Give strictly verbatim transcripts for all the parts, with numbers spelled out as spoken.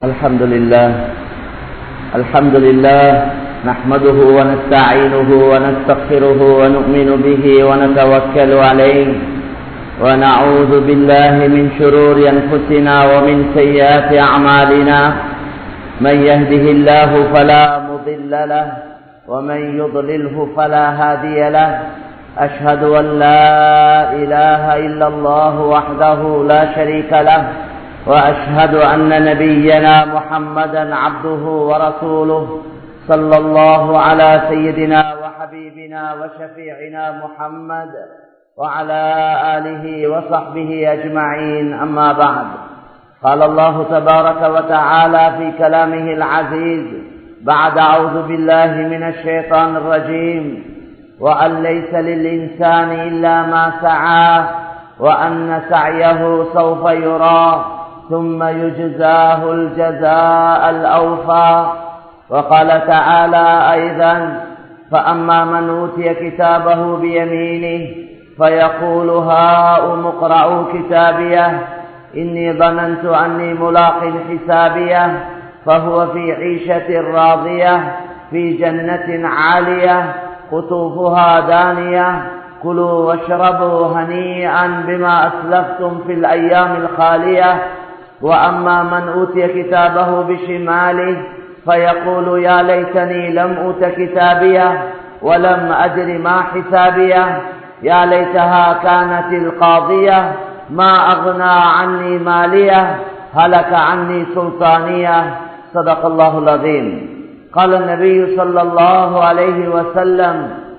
الحمد لله الحمد لله نحمده ونستعينه ونستغفره ونؤمن به ونتوكل عليه ونعوذ بالله من شرور أنفسنا ومن سيئات أعمالنا من يهده الله فلا مضل له ومن يضلله فلا هادي له أشهد أن لا إله إلا الله وحده لا شريك له وأشهد أن نبينا محمدا عبده ورسوله صلى الله على سيدنا وحبيبنا وشفيعنا محمد وعلى آله وصحبه أجمعين أما بعد قال الله تبارك وتعالى في كلامه العزيز بعد أعوذ بالله من الشيطان الرجيم وأن ليس للإنسان إلا ما سعى وأن سعيه سوف يرى ثم يجزاه الجزاء الأوفى وقال تعالى أيضا فأما من أوتي كتابه بيمينه فيقول هاؤم اقرءوا كتابيه إني ظننت أني ملاق حسابيه فهو في عيشة راضية في جنة عالية قطوفها دانية كلوا واشربوا هنيئا بما أسلفتم في الأيام الخالية وأما من أوتي كتابه بشماله فيقول يا ليتني لم أوت كتابيه ولم أدر ما حسابيه يا ليتها كانت القاضية ما أغنى عني ماليه هلك عني سلطانيه صدق الله العظيم قال النبي صلى الله عليه وسلم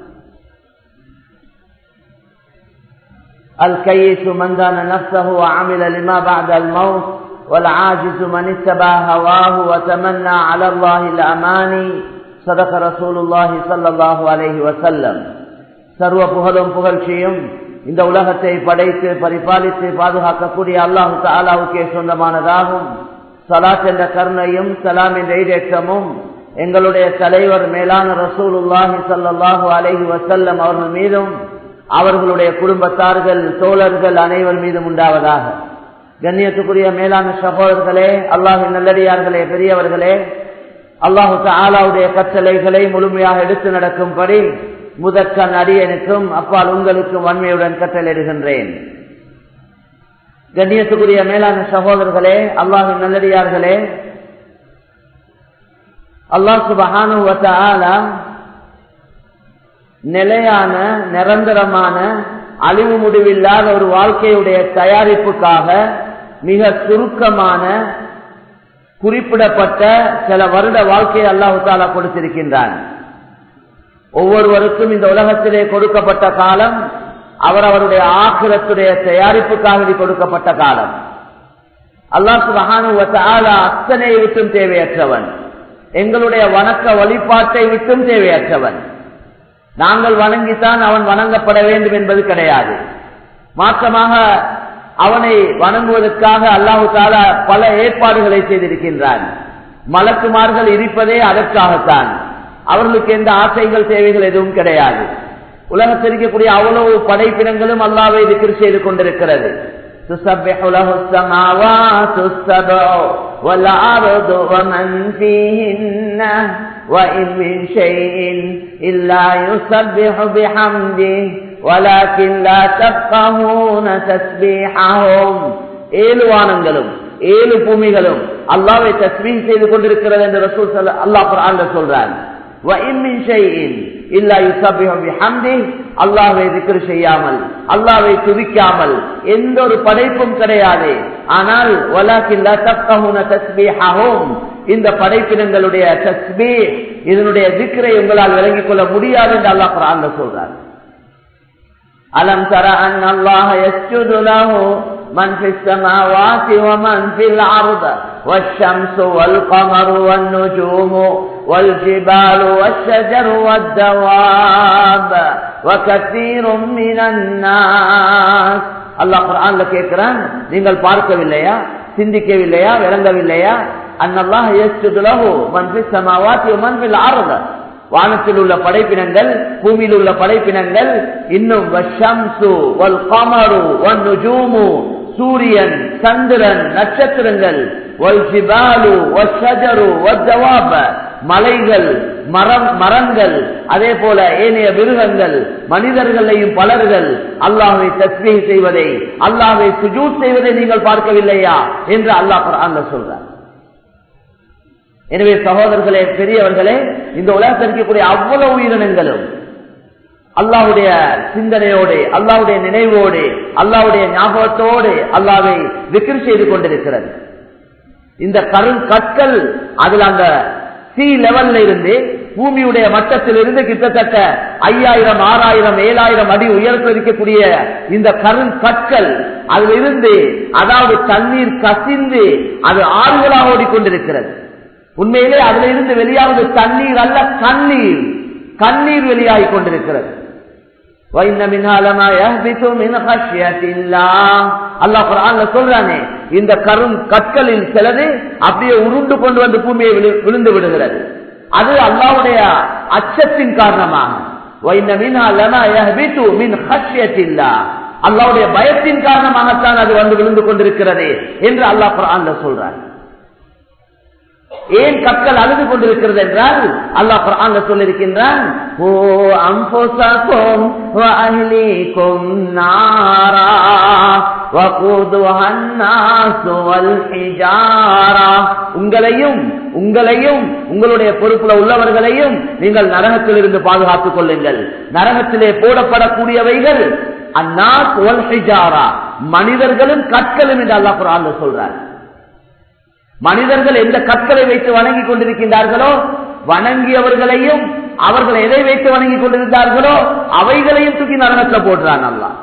الكيس من دان نفسه وعمل لما بعد الموت والعاجز من اتبع هواه وتمنى على الله الأماني صدق رسول الله صلى الله عليه وسلم சர்வ புகழும் புகழ்ச்சியும் இந்த உலகத்தை படைத்து பரிபாலித்து பாதுகாக்கக்கூடிய அல்லாஹு தஆலாவுக்கே சொந்தமானதாகும். ஸலாத் என்ற கருணையும் ஸலாம் என்ற ஈடேற்றமும் எங்களுடைய தலைவர் மேலான ரசூலுல்லாஹி ஸல்லல்லாஹு அலைஹி வஸல்லம் அவர்கள் மீதும் அவர்களுடைய குடும்பத்தார்கள் தோழர்கள் அனைவர் மீதும் உண்டாவதாக. கண்ணியத்துக்குரிய மேலான சகோதரர்களே, அல்லாஹ்வின் நல்லடியார்களே, பெரியவர்களே, அல்லாஹு தஆலாவுடைய கட்டளைகளை முழுமையாக எடுத்து நடக்கும்படி முதற்கண் அடியனுக்கும் அப்பால் உங்களுக்கும் வன்மையுடன் கட்டளையிடுகின்றேன். கண்ணியத்துக்குரிய மேலான சகோதரர்களே, அல்லாஹ்வின் நல்லடியார்களே, அல்லாஹ் சுப்ஹானஹு வ தஆலா நிலையான நிரந்தரமான அழிவு முடிவில்லாத ஒரு வாழ்க்கையுடைய தயாரிப்புக்காக மிக சுருக்கமான குறிப்பிடப்பட்ட சில வருட வாழ்க்கையை அல்லாஹு தஆலா கொடுத்திருக்கின்றான். ஒவ்வொருவருக்கும் இந்த உலகத்திலே கொடுக்கப்பட்ட காலம் அவர் அவருடைய ஆখিরাத்துடைய தயாரிப்புக்காக கொடுக்கப்பட்ட காலம். அல்லாஹ் சுப்ஹானஹு வ தஆலா அத்தனை விட்டும் தேவையற்றவன், எங்களுடைய வணக்க வழிபாட்டை விட்டும் தேவையற்றவன். நாங்கள் வணங்கித்தான் அவன் வணங்கப்பட வேண்டும் என்பது கிடையாது. மாற்றமாக அவனை வணங்குவதற்காக அல்லாஹு தஆலா பல ஏற்பாடுகளை செய்திருக்கின்றான். மலக்குமார்கள் இருப்பதே அதற்காகத்தான். அவர்களுக்கு எந்த ஆசைகள் தேவைகள் எதுவும் கிடையாது. உலகத்தில் இருக்கக்கூடிய அவ்வளவு படைப்பினங்களும் அல்லாஹ்வை திக்ர் செய்து கொண்டிருக்கிறது. துஸப்பிஹு லஹு ஸமாவாத்து ஸப்உ வல் அர்து வமன் ஃபீஹின்ன وَإِن مِّن شَيْءٍ إِلَّا يُسَبِّحُ بِحَمْدِهِ وَلَكِنْ لَا تَفْقَهُونَ تَسْبِيحَهُمْ. ஏழு வானங்களும் ஏழு பூமிகளும் அல்லாஹ்வை தஸ்பீஹ் செய்து கொண்டிருக்கிறது என்று ரசூல் அல்லாஹ் குர்ஆன்ல சொல்றான். وَإِن مِّن شَيْءٍ إِلَّا يُسَبِّحُ بِحَمْدِهِ அல்லாஹ்வை திக்ர் செய்யாமல் அல்லாஹ்வை துதிக்காமல் எந்த ஒரு படைப்பும் கிடையாது. ஆனால் وَلَكِنْ لَا تَفْقَهُونَ تَسْبِيحَهُمْ இந்த படைப்பினங்களுடைய தஸ்பீஹ் இதனுடைய திக்ரை உங்களால் விளங்கிக் கொள்ள முடியாது என்று அல்லாஹ் குர்ஆன்ல சொல்றார். அலம் தர அன்னல்லாஹ யஸ்ஜுது லஹு மன் ஃபிஸ் ஸமாவாதி வ மன் ஃபில் அர்தி வஷ்-ஷம்ஸு வல் கமரு வன் நுஜூமு வல் ஜிபாலு வஷ்-ஷஜரு வத்-தவாப் வ கஸீரும் மினன் நாஸ். அல்லாஹ் குர்ஆன்ல கேக்குறான், நீங்கள் பார்க்கவில்லையா, சிந்திக்கவில்லையா, விளங்கவில்லையா? அன்னல்லாஹ யஸ்ஜுது லஹு மன் ஃபிஸ் ஸமாவாதி வ மன் ஃபில் அர்தி, வானத்தில் உள்ள படைப்பினங்கள் பூமியில் உள்ள படைப்பினங்கள், இன்னும் வஷம்சு வல் கமரு வன் நுஜூமு சூரியன், சந்திரன், நட்சத்திரங்கள், வல்ஜிபாலு வஷ்ஷஜரு வத்தவாப, மலைகள், மரம் மரங்கள், அதே போல ஏனைய மிருகங்கள், மனிதர்களையும் பலர்கள் அல்லாஹ்வை தஸ்பீஹ் செய்வதை, அல்லாஹ்வை சுஜூத் செய்வதை நீங்கள் பார்க்கவில்லையா என்று அல்லாஹ் குர்ஆன்ல சொல்றார். எனவே சகோதரர்களே, பெரியவர்களே, இந்த உலகத்தில் இருக்கக்கூடிய அவ்வளவு உயிரினங்களும் அல்லாஹ்வுடைய சிந்தனையோடு, அல்லாஹ்வுடைய நினைவோடு, அல்லாஹ்வுடைய ஞாபகத்தோடு அல்லாஹ்வை விக்ர் செய்து கொண்டிருக்கிறது. இந்த கருங்கற்கள் அதில் அந்த சி லெவல்ல இருந்து, பூமியுடைய மட்டத்தில் இருந்து கிட்டத்தட்ட ஐயாயிரம் ஆறாயிரம் ஏழாயிரம் அடி உயரத்தில் இருக்கக்கூடிய இந்த கருங்கற்கள் அதிலிருந்து, அதாவது தண்ணீர் கசிந்து அது ஆறுகளாக ஓடிக்கொண்டிருக்கிறது. உண்மையிலே அதுல இருந்து வெளியாவது தண்ணீர் அல்ல, கண்ணீர் கண்ணீர் வெளியாகி கொண்டிருக்கிறது. அல்லாஹ் குர்ஆன்ல சொல்றானே, இந்த கரும் கற்களில் சிலது அப்படியே உருண்டு கொண்டு வந்து பூமியை விழுந்து விடுகிறது. அது அல்லாஹ்வுடைய அச்சத்தின் காரணமாக, அல்லாஹ்வுடைய பயத்தின் காரணமாகத்தான் அது வந்து விழுந்து கொண்டிருக்கிறது என்று அல்லாஹ் குர்ஆன்ல சொல்றான். ஏன் கற்கள் அழுது கொண்டிருக்கிறது என்றால் அல்லாஹ் குர்ஆன்ல சொல்லியிருக்கின்றான், ஓ அன்ஃபுஸகும் வ அஹ்லீகும் நாரா வகுதுஹன் நாஸு வல் ஹிஜாரா, உங்களையும் உங்களையும் உங்களுடைய பொறுப்புல உள்ளவர்களையும் நீங்கள் நரகத்தில் இருந்து பாதுகாத்துக் கொள்ளுங்கள். நரகத்திலே போடப்படக்கூடியவைகள் அன்னாஸ் வல் ஹிஜாரா, மனிதர்களும் கற்களும் என்று அல்லாஹ் குர்ஆன்ல சொல்றார். மனிதர்கள் எந்த கற்களை வைத்து வணங்கி கொண்டிருக்கின்றார்களோ, வணங்கியவர்களையும் அவர்கள் எதை வைத்து வணங்கி கொண்டிருந்தார்களோ அவைகளையும் தூக்கி நரகத்தில் போடுறான் அல்லாஹ்.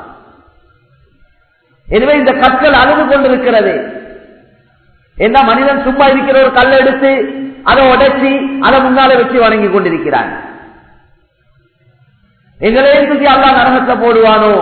எனவே இந்த கற்கள் அழுது கொண்டிருக்கிறது. என்ன, மனிதன் சும்மா இருக்கிற ஒரு கல்லை எடுத்து அதை உடைச்சி அதை முன்னால வச்சு வணங்கி கொண்டிருக்கிறான். எங்களையும் தூக்கி அல்லாஹ் நரகத்தில் போடுவானோ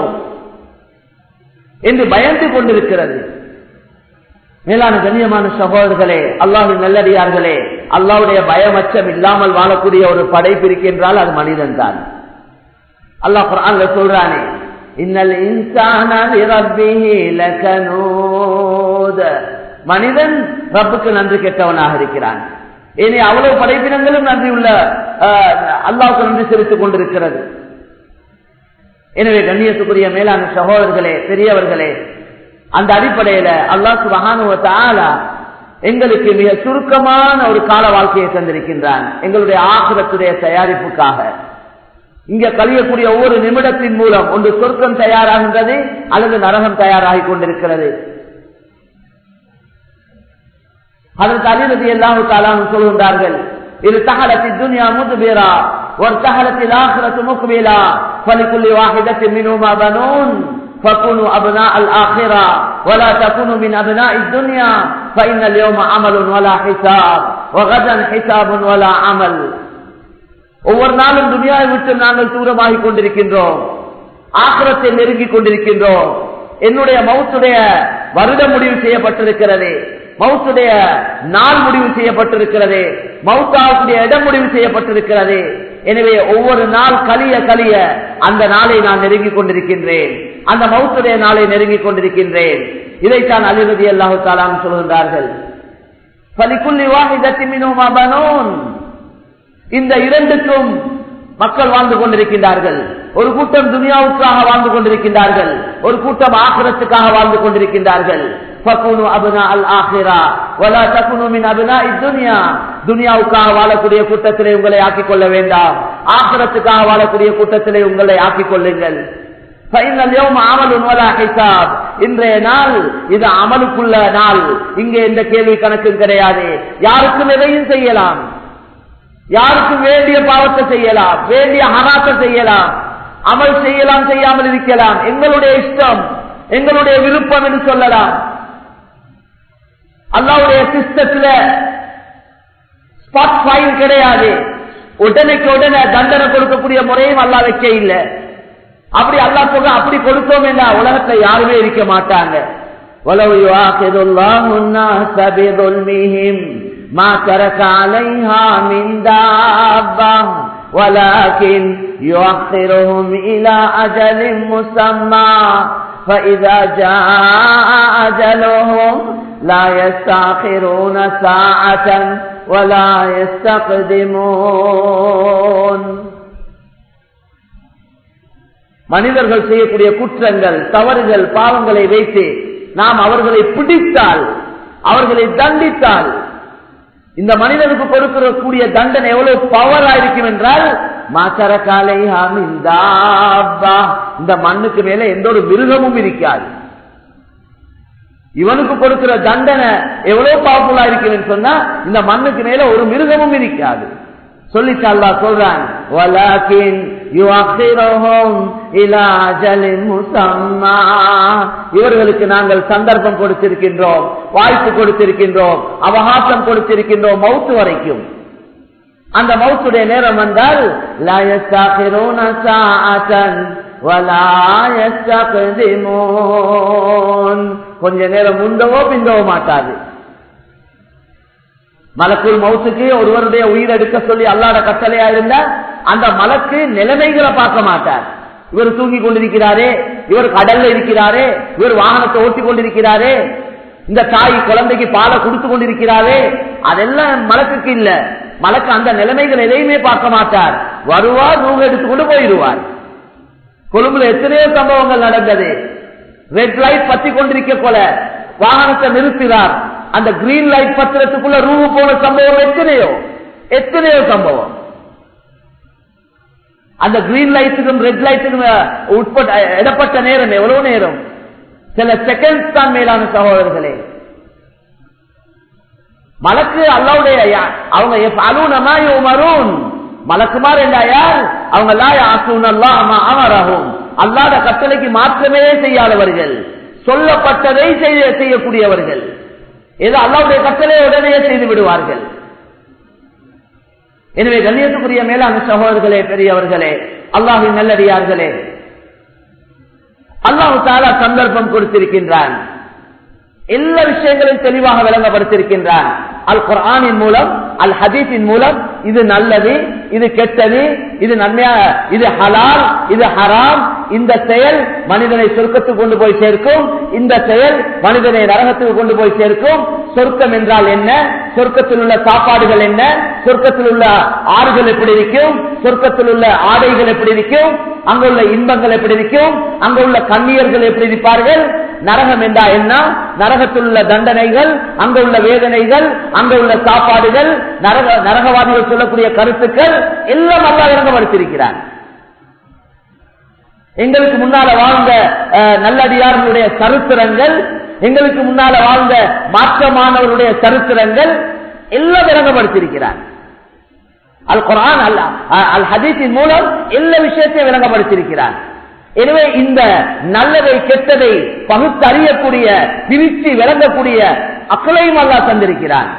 என்று பயந்து கொண்டிருக்கிறது. மேலான கண்ணியமான சகோதரர்களே, அல்லாஹ்வின் நல்லடியார்களே, அல்லாஹ்வுடைய பயமச்சம் இல்லாமல் வாழக்கூடிய ஒரு படைப்பு இருக்கின்றால் அது மனிதன் தான். அல்லாஹ் குர்ஆன்ல சொல்றானே, இன்னல் இன்சான லிரப்பிஹி லகனூத், மனிதன் ரப்புக்கு நன்றி கெட்டவனாக இருக்கிறான். ஏனே அவ்வளவு படைப்பினங்களும் நன்றி உள்ள அல்லாஹ்வுக்கு நன்றி செலுத்திக் கொண்டிருக்கிறது. எனவே கண்ணியத்துக்குரிய மேலான சகோதரர்களே, பெரியவர்களே, அந்த அடிப்படையில அல்லாஹ் சுப்ஹானஹு வ தஆலா எங்களுக்கு மிக சுருக்கமான ஒரு கால வாழ்க்கையை தந்திருக்கின்றான், எங்களுடைய ஆகிரத்துடைய தயாரிப்புக்காக. இங்க கழியக்கூடிய ஒவ்வொரு நிமிடத்தின் மூலம் ஒன்று சொர்க்கம் தயாராகின்றது அல்லது நரகம் தயாராகி கொண்டிருக்கிறது. ஹஜ்ரத் அலி ரலியல்லாஹு தஆலா சொல்கின்றார்கள், இது தஹலத்தி துன்யா முத்பிரா வர்தஹலத்தில் ஆகிரத்து முக்பிலா ஃபலிகுல்லி வாஹிதத்தின் மின்ஹுமா பனூன் فكونوا أبناء الآخرة ولا تكونوا من أبناء الدنيا فإن اليوم عمل ولا حساب وغدا حساب ولا عمل. ஒவ்வொரு நாளும் துனியாவை விட்டு நாங்கள் தூரமாகி கொண்டிருக்கின்றோம், ஆகிரத்தை நெருங்கி கொண்டிருக்கின்றோம். என்னுடைய மவுத்துடைய வருடம் முடிவு செய்யப்பட்டிருக்கிறது, மவுத்துடைய நாள் முடிவு செய்யப்பட்டிருக்கிறது, மவுத்தாவுடைய இடம் முடிவு செய்யப்பட்டிருக்கிறது. எனவே ஒவ்வொரு நாள் கலிய கலிய அந்த நாளை நான் நெருங்கிக் கொண்டிருக்கின்றேன், அந்த மவுத்துடைய நாளை நெருங்கிக் கொண்டிருக்கின்றேன். இதைத்தான் அலி ரலியல்லாஹு தஆலா சொல்கின்றார்கள், ஃபலிகுல்லி வாஹிதத்தின் மின்ஹுமா பனூன், இந்த இரண்டுக்கும் மக்கள் வாழ்ந்து கொண்டிருக்கின்றார்கள். ஒரு கூட்டம் துனியாவுக்காக வாழ்ந்து கொண்டிருக்கின்றார்கள், ஒரு கூட்டம் ஆகிரத்துக்காக வாழ்ந்து கொண்டிருக்கின்றார்கள். ஃபகுனு அப்னா அல் ஆகிரா வலா தகுனு மின் அப்னாஇ துன்யா, துனியாவுக்காக வாழக்கூடிய கூட்டத்திலே உங்களை ஆக்கிக் கொள்ள வேண்டாம், ஆகிரத்துக்காக வாழக்கூடிய கூட்டத்திலே உங்களை ஆக்கிக் கொள்ளுங்கள். ஃபைனல் யௌம அமலுன் வலா ஹிசாப், இன்றைய நாள் இது அமலுக்குள்ள நாள், இங்கே எந்த கேள்வி கணக்கும் கிடையாது. யாருக்கும் எதையும் செய்யலாம், யாருக்கும் வேண்டிய பாவத்தை செய்யலாம், வேண்டிய ஹராத்தை செய்யலாம், அமல் செய்யலாம், செய்யாமல் இருக்கலாம், எங்களுடைய இஷ்டம், எங்களுடைய விருப்பம் என்று சொல்லலாம். அல்லாஹ்வுடைய சிஸ்டத்துல ஸ்பாட் ஃபைல் கிடையாது, உடனேக்கு உடனே தண்டனை கொடுக்கக்கூடிய முறையும் அல்லாஹ் வைக்க இல்லை. அப்படி அல்லாஹ் சொல்ற அப்படி கொடுத்தோம் என்றா உலகத்துல யாருமே இருக்க மாட்டாங்க. வலவ் யுஆகிதுல்லாஹு النَّاسَ بِظُلْمِهِمْ ما ترك عليها من دابة ولكن يؤخرهم إلى أجل مسمى فإذا جاء أجلهم லா யஸ்தஅகிரூன ஸாஅத்தன் வலா யஸ்தக்திமூன். மனிதர்கள் செய்யக்கூடிய குற்றங்கள், தவறுகள், பாவங்களை வைத்து நாம் அவர்களை பிடித்தால், அவர்களை தண்டித்தால், இந்த மனிதனுக்கு கொடுக்கக்கூடிய தண்டனை எவ்வளவு பவரா இருக்கும் என்றால், இந்த மண்ணுக்கு மேல எந்த ஒரு மிருகமும் இருக்காது. இவனுக்கு கொடுக்கிற தண்டனை எவ்வளவு பவர்ஃபுல்லா இருக்குன்னு சொன்னா, இந்த மண்ணுக்கு மேல ஒரு மிருகமும் இருக்காது. சொல்லிட்டு அல்லாஹ் சொல்றான், வலாகின் யுஅக்கிருஹும் இலா அஜலின் முஸம்மா. இவர்களுக்கு நாங்கள் சந்தர்ப்பம் கொடுத்திருக்கின்றோம், வாய்ப்பு கொடுத்திருக்கின்றோம், அவகாசம் கொடுத்திருக்கின்றோம் மௌத் வரைக்கும். அந்த மௌத்துடைய நேரம் வந்தால் லா யஸ்தகிரூன ஸாஅத்தன் வலா யஸ்தக்திமூன். கொஞ்ச நேரம் முந்தவோ பிந்தவோ மாட்டாது. மலக்குள் மௌத்துக்கு ஒருவருடைய உயிர் எடுக்க சொல்லி அல்லாஹ்ட கட்டளையா இருந்தா அந்த மலக்கு நிலைமைகளை பார்க்க மாட்டார். இவர் தூங்கி கொண்டிருக்கிறாரே, இவர் கடல்ல இருக்கிறாரே, இவர் வாகனத்தை ஓட்டி கொண்டிருக்கிறாரே, இந்த தாய் குழந்தைக்கு பாலை கொடுத்து கொண்டிருக்கிறாரே, அதெல்லாம் மலக்குக்கு இல்ல. மலக்கு அந்த நிலைமைகள் எதையுமே பார்க்க மாட்டார். வருவார், ரூம் எடுத்துக்கொண்டு போயிடுவார். கொழும்புல எத்தனையோ சம்பவங்கள் நடந்தது. ரெட் லைட் பத்தி கொண்டிருக்க போல வாகனத்தை நிறுத்தினார். அந்த கிரீன் லைட் பத்திரத்துக்குள்ள ரூபு போன சம்பவம் எத்தனையோ எத்தனையோ சம்பவம். அந்த கிரீன் லைட்டுக்கும் ரெட் லைட்டுக்கும் உட்பட்ட இடப்பட்ட நேரம் எவ்வளவு நேரம்? சில செகண்ட்ஸ் தான் மேலான சகோதரர்களே. மலக்கு அல்லாஹ்வுடைய அவங்க அலூனமா யுமரூன் மலக்குமார் என்ற யார்? அவங்க லா யாஸூன அல்லாஹ் மா அமரஹும், அல்லாஹ்வுடைய கட்டளைக்கு மாற்றமே செய்யாதவர்கள், சொல்லப்பட்டதை செய்யக்கூடியவர்கள். ஏதோ அல்லாஹ்வுடைய கட்டளையை உடனே செய்து விடுவார்கள். எனவே கண்ணியத்துக்குரிய மேலான சகோதரர்களே, பெரியவர்களே, அல்லாஹ்வின் நல்லடியார்களே, அல்லாஹ் தஆலா சந்தர்ப்பம் கொடுத்திருக்கின்றான். எல்லா விஷயங்களையும் தெளிவாக விளங்கப்படுத்திருக்கின்றான். அல் குர்ஆனின் மூலம், அல் ஹதீஸின் மூலம், இது நல்லது, இது கெட்டது, இது நன்மையா, இது ஹலால், இது ஹராம், இந்த செயல் மனிதனை சொர்க்கத்துக்கு கொண்டு போய் சேர்க்கும், இந்த செயல் மனிதனை நரகத்துக்கு கொண்டு போய் சேர்க்கும். சொர்க்கம் என்றால் என்ன, சொர்க்கத்தில் உள்ள சாப்பாடுகள் என்ன, சொர்க்கத்தில் உள்ள ஆறுகள் எப்படி இருக்கும், சொர்க்கத்தில் உள்ள ஆடைகள் எப்படி இருக்கும், அங்குள்ள இன்பங்கள் எப்படி இருக்கும், அங்குள்ள கண்ணியர்கள் எப்படி இருப்பார்கள், நரகம் என்றா என்ன, நரகத்தில் உள்ள தண்டனைகள், அங்க உள்ள வேதனைகள், அங்க உள்ள சாப்பாடுகள், நரக நரகவாதிகள் சொல்லக்கூடிய கருத்துக்கள் எல்லாம் அல்லாஹ் விளங்கப்படுத்தியிருக்கிறார். எங்களுக்கு முன்னால வாழ்ந்த நல்லடியார்களுடைய சரித்திரங்கள், எங்களுக்கு முன்னால வாழ்ந்த மாற்றமானவருடைய சரித்திரங்கள் எல்லாம் விளங்கப்படுத்தியிருக்கிறார். அல் குர்ஆன் அல் ஹதீஸின் மூலம் எல்லா விஷயத்தையும் விளங்கப்படுத்தியிருக்கிறார். எனவே இந்த நல்லதை கெட்டதை பகுத்தறியக்கூடிய, பிரித்து விளங்கக்கூடிய அக்களையும் அல்லாஹ் தந்திருக்கிறார்.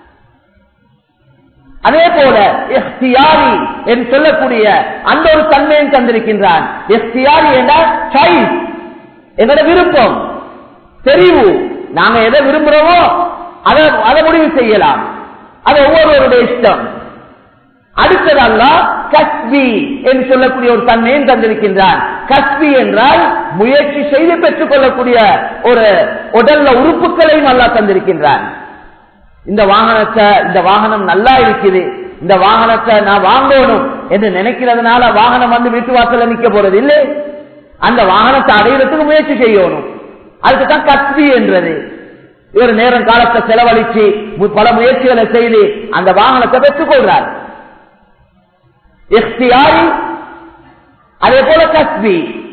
அதே போல இஹ்தியாரி என்று சொல்லக்கூடிய அந்த ஒரு தன்மையும் தந்திருக்கின்றான். இஹ்தியாரி என்றால் சாய்ஸ், என்னோட விருப்பம், தெரிவு. நாங்க எதை விரும்புறோமோ அதை அதை முடிவு செய்யலாம். அது ஒவ்வொருவருடைய இஷ்டம். அடுத்தது அல்லாஹ் கஸ்பி என்று சொல்லக்கூடிய ஒரு தன்மையும் தந்திருக்கின்றான். கஸ்பி என்றால் முயற்சி செய்து பெற்றுக் கொள்ளக்கூடிய ஒரு உடல்ல உறுப்புகளையும் அல்லாஹ் தந்திருக்கின்றான். இந்த வாகனத்தை, இந்த வாகனம் நல்லா இருக்குது, இந்த வாகனத்தை நான் வாங்கணும் என்று நினைக்கிறதுனால வாகனம் வந்து வீட்டு வாசல்ல நிக்க போறது இல்லை. அந்த வாகனத்தை அடையிறதுக்கு முயற்சி செய்யணும். அதுக்குதான் கஸ்பி என்றது. இவர் நேரம் காலத்தை செலவழிச்சு பல முயற்சிகளை செய்து அந்த வாகனத்தை பெற்றுக் கொள்றார். இஹ்தியாரி, அதே போல கஸ்பி.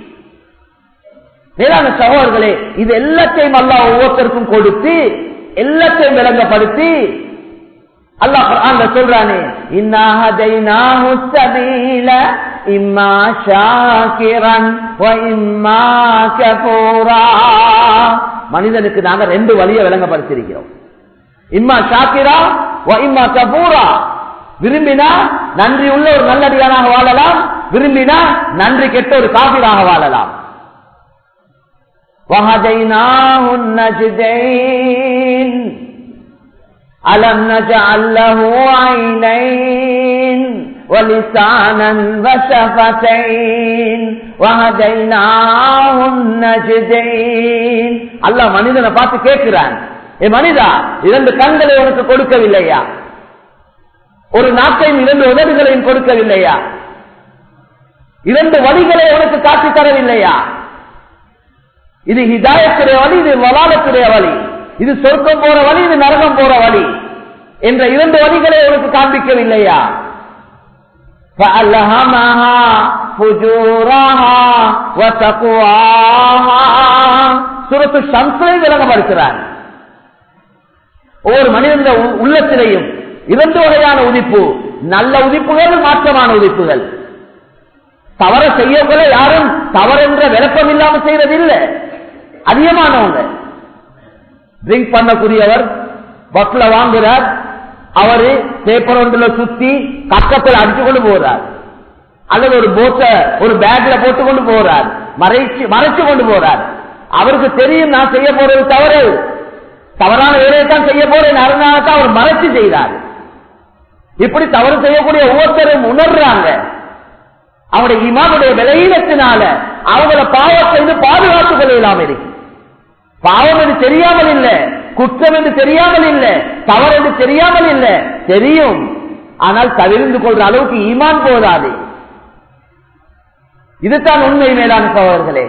மேலான சகோதரர்களே, இது எல்லாத்தையும் அல்லாஹ் ஒவ்வொருத்தருக்கும் கொடுத்து எல்லாத்தையும் விளங்கப்படுத்தி அல்லாஹ் குர்ஆன்ல சொல்றானே, இன்னா ஹதைனாஹு ஸபீல இம்மா ஷாகிரன் வ இம்மா கஃபூரா. மனிதனுக்கு நாங்க ரெண்டு வழியை விளங்கப்படுத்தியிருக்கிறோம். இம்மா ஷாகிரா வ இம்மா கஃபூரா. விரும்பினா நன்றி உள்ள ஒரு நல்லடியானாக வாழலாம், விரும்பினா நன்றி கெட்ட ஒரு காபிராக வாழலாம். وَهَدَيْنَاهُ النَّجْدَيْنِ أَلَمْ نَجْعَلْ لَهُ عَيْنَيْنِ وَلِسَانًا وَشَفَتَيْنِ وَهَدَيْنَاهُ النَّجْدَيْنِ. அல்லாஹ் மனிதனை பார்த்து கேட்கிறான், ஏ மனிதா, இரண்டு கண்களை உனக்கு கொடுக்கவில்லையா? ஒரு நாட்டையும் இரண்டு உதடுகளையும் கொடுக்கவில்லையா? இரண்டு வழிகளை உனக்கு காட்டி தரவில்லையா? இது ஹிதாயத்துடைய வழி, இது வலாலத்துடைய வழி, இது சொர்க்கம் போற வழி, இது நரகம் போற வழி என்ற இரண்டு வழிகளை உனக்கு காண்பிக்கவில்லையா? فَأَلْهَمَهَا فُجُورَهَا وَتَقْوَاهَا சூரத்து ஷம்ஸை விளங்கப்படுத்துகிறார். ஒவ்வொரு மனிதனுடைய உள்ளத்திலேயும் இரண்டு வகையான உதிப்பு, நல்ல உதிப்புகள், மாற்றமான உதிப்புகள். தவற செய்யக்கூட யாரும் தவறென்ற விளக்கம் இல்லாமல் செய்யறதில்லை. அதிகமானவங்க ட்ரிங்க் பண்ணக்கூடியவர் பஸ்ல வாங்குறார், அவரு பேப்பர் ஒன்றுல சுத்தி கக்கத்தில் அடிச்சு கொண்டு போறார், அல்லது ஒரு போட்டை ஒரு பேக்ல போட்டு கொண்டு போறார், மறைச்சு மறைச்சு கொண்டு போறார். அவருக்கு தெரியும் நான் செய்ய போறது தவறு, தவறான வேலையைத்தான் செய்ய போறேன், அதனால்தான் அவர் மறைச்சு செய்கிறார். இப்படி தவறு செய்யக்கூடிய ஒவ்வொருத்தரும் உணர்றாங்க. அவருடைய ஈமானுடைய விலையினத்தினால அவங்கள பாவத்தை பாதுகாத்துக் கொள்ளலாம் இருக்கு. பாவம் என்று தெரியாமல் இல்லை, குற்றம் என்று தெரியாமல் இல்லை, தவறு என்று தெரியாமல் இல்லை, தெரியும். ஆனால் தவிர்ந்து கொள்ற அளவுக்கு ஈமான் போதாது. இதுதான் உண்மை மேலான சகோதரர்களே.